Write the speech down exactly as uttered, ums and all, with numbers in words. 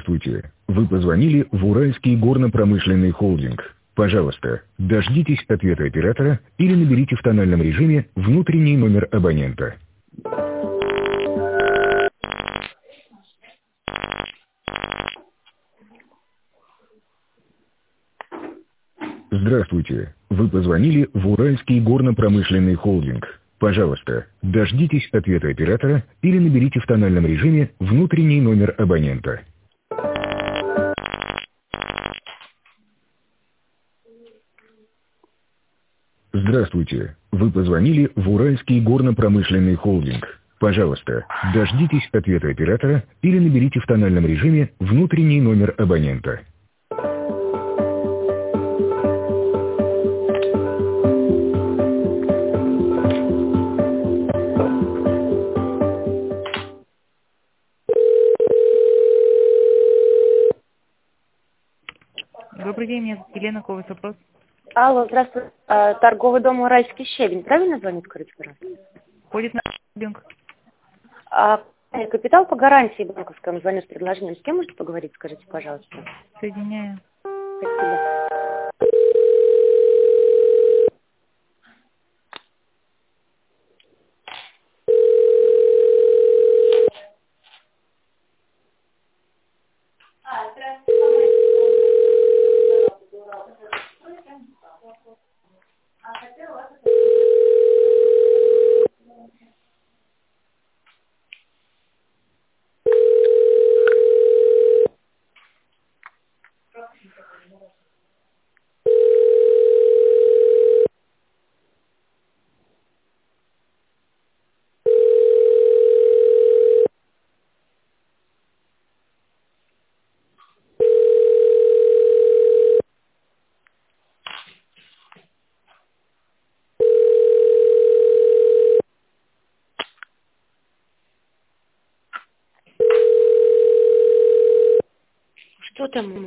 Здравствуйте. Вы позвонили в Уральский горно-промышленный холдинг. Пожалуйста, дождитесь ответа оператора или наберите в тональном режиме внутренний номер абонента. Здравствуйте. Вы позвонили в Уральский горно-промышленный холдинг. Пожалуйста, дождитесь ответа оператора или наберите в тональном режиме внутренний номер абонента. Здравствуйте. Вы позвонили в Уральский горно-промышленный холдинг. Пожалуйста, дождитесь ответа оператора или наберите в тональном режиме внутренний номер абонента. Добрый день, меня зовут Елена, какой у вас вопрос? Алло, здравствуйте. А, торговый дом «Уральский щебень». Правильно звонит, скажите, пожалуйста? Ходит на холдинг. А, капитал по гарантии банковскому, звоню с предложением. С кем можете поговорить, скажите, пожалуйста? Соединяю. Спасибо. Что там?